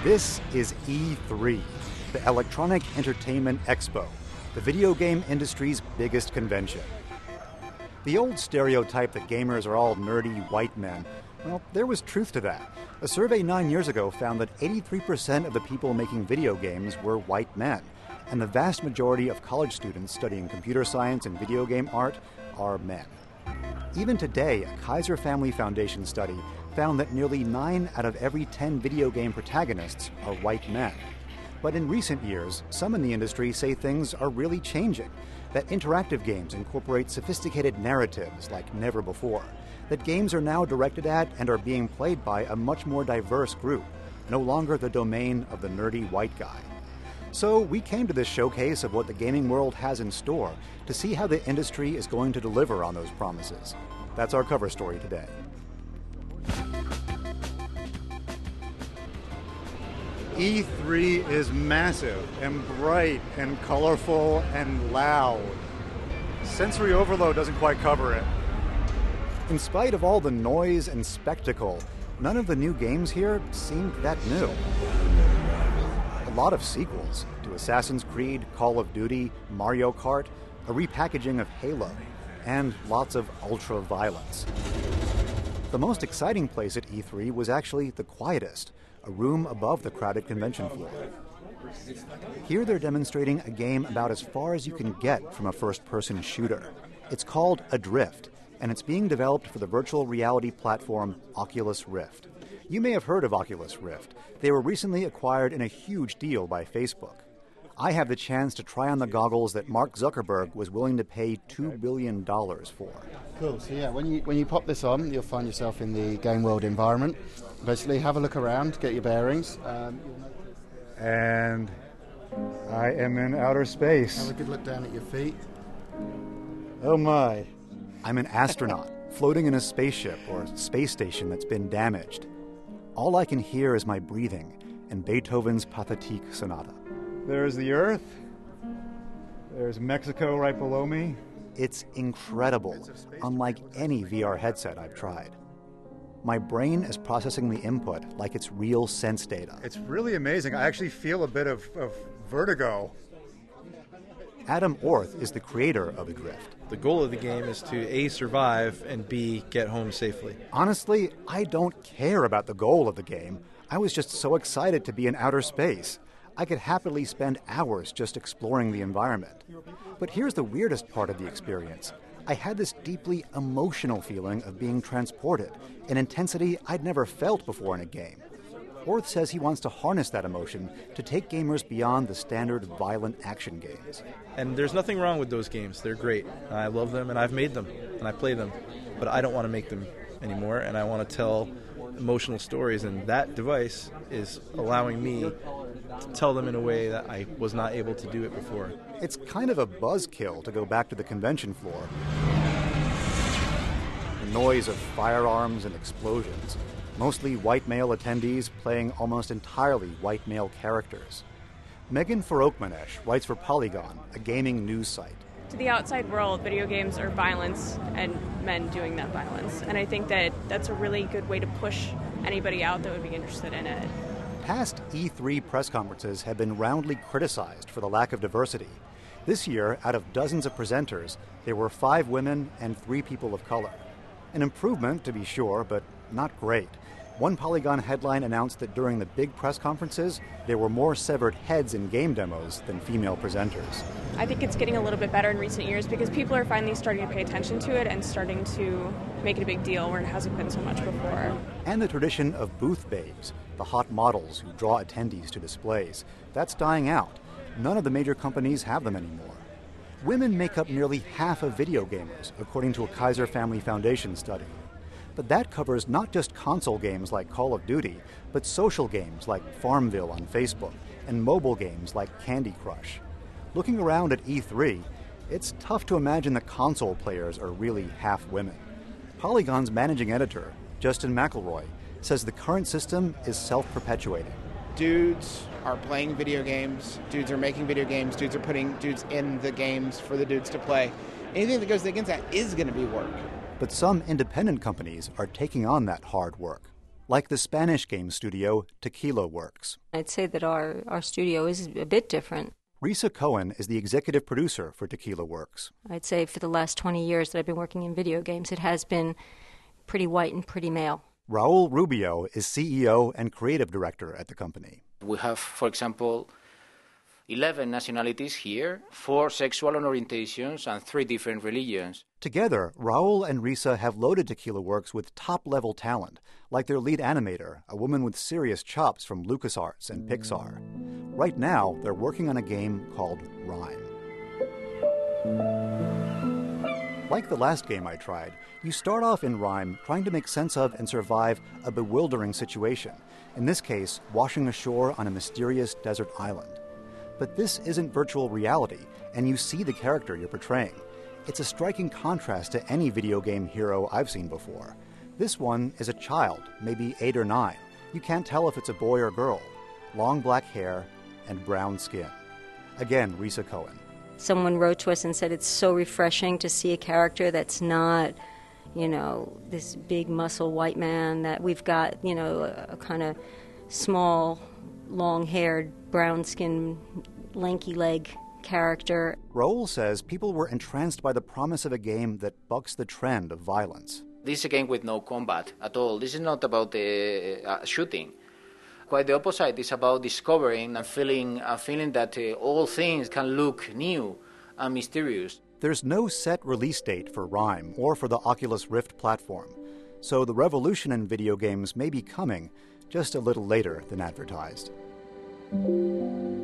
This is E3, the Electronic Entertainment Expo, the video game industry's biggest convention. The old stereotype that gamers are all nerdy white men, well, there was truth to that. A survey 9 years ago found that 83% of the people making video games were white men, and the vast majority of college students studying computer science and video game art are men. Even today, a Kaiser Family Foundation study found that nearly 9 out of every 10 video game protagonists are white men. But in recent years, some in the industry say things are really changing, that interactive games incorporate sophisticated narratives like never before, that games are now directed at and are being played by a much more diverse group, no longer the domain of the nerdy white guy. So we came to this showcase of what the gaming world has in store to see how the industry is going to deliver on those promises. That's our cover story today. E3 is massive and bright and colorful and loud. Sensory overload doesn't quite cover it. In spite of all the noise and spectacle, none of the new games here seemed that new. A lot of sequels to Assassin's Creed, Call of Duty, Mario Kart, a repackaging of Halo, and lots of ultra-violence. The most exciting place at E3 was actually the quietest, a room above the crowded convention floor. Here they're demonstrating a game about as far as you can get from a first-person shooter. It's called Adrift, and it's being developed for the virtual reality platform Oculus Rift. You may have heard of Oculus Rift. They were recently acquired in a huge deal by Facebook. I have the chance to try on the goggles that Mark Zuckerberg was willing to pay $2 billion for. Cool. So yeah, when you pop this on, you'll find yourself in the game world environment. Basically, have a look around, get your bearings. And I am in outer space. Have a good look down at your feet. Oh my. I'm an astronaut, floating in a spaceship or space station that's been damaged. All I can hear is my breathing and Beethoven's Pathetique Sonata. There's the Earth. There's Mexico right below me. It's incredible, unlike any VR headset I've tried. My brain is processing the input like it's real sense data. It's really amazing. I actually feel a bit of vertigo. Adam Orth is the creator of Adrift. The goal of the game is to A, survive, and B, get home safely. Honestly, I don't care about the goal of the game. I was just so excited to be in outer space. I could happily spend hours just exploring the environment. But here's the weirdest part of the experience. I had this deeply emotional feeling of being transported, an intensity I'd never felt before in a game. Orth says he wants to harness that emotion to take gamers beyond the standard violent action games. And there's nothing wrong with those games. They're great. I love them, and I've made them, and I play them. But I don't want to make them anymore, and I want to tell emotional stories, and that device is allowing me to tell them in a way that I was not able to do it before. It's kind of a buzzkill to go back to the convention floor. The noise of firearms and explosions. Mostly white male attendees playing almost entirely white male characters. Megan Farokmanesh writes for Polygon, a gaming news site. To the outside world, video games are violence and men doing that violence. And I think that that's a really good way to push anybody out that would be interested in it. Past E3 press conferences have been roundly criticized for the lack of diversity. This year, out of dozens of presenters, there were 5 women and 3 people of color. An improvement, to be sure, but not great. One Polygon headline announced that during the big press conferences, there were more severed heads in game demos than female presenters. I think it's getting a little bit better in recent years because people are finally starting to pay attention to it and starting to make it a big deal where it hasn't been so much before. And the tradition of booth babes, the hot models who draw attendees to displays, that's dying out. None of the major companies have them anymore. Women make up nearly half of video gamers, according to a Kaiser Family Foundation study. But that covers not just console games like Call of Duty, but social games like Farmville on Facebook, and mobile games like Candy Crush. Looking around at E3, it's tough to imagine that console players are really half women. Polygon's managing editor, Justin McElroy, says the current system is self-perpetuating. Dudes are playing video games, dudes are making video games, dudes are putting dudes in the games for the dudes to play. Anything that goes against that is going to be work. But some independent companies are taking on that hard work. like the Spanish game studio Tequila Works. I'd say that our studio is a bit different. Risa Cohen is the executive producer for Tequila Works. I'd say for the last 20 years that I've been working in video games, it has been pretty white and pretty male. Raul Rubio is CEO and creative director at the company. We have, for example, 11 nationalities here, 4 sexual orientations, and 3 different religions. Together, Raul and Risa have loaded Tequila Works with top-level talent, like their lead animator, a woman with serious chops from LucasArts and Pixar. Right now, they're working on a game called Rime. Like the last game I tried, you start off in Rime trying to make sense of and survive a bewildering situation, in this case, washing ashore on a mysterious desert island. But this isn't virtual reality, and you see the character you're portraying. It's a striking contrast to any video game hero I've seen before. This one is a child, maybe 8 or 9. You can't tell if it's a boy or girl. Long black hair and brown skin. Again, Risa Cohen. Someone wrote to us and said it's so refreshing to see a character that's not, this big muscle white man, that we've got, a kind of small, long-haired, brown-skinned, lanky-leg character. Raul says people were entranced by the promise of a game that bucks the trend of violence. This is a game with no combat at all. This is not about shooting. Quite the opposite. It's about discovering and feeling that all things can look new and mysterious. There's no set release date for Rime or for the Oculus Rift platform, so the revolution in video games may be coming just a little later than advertised.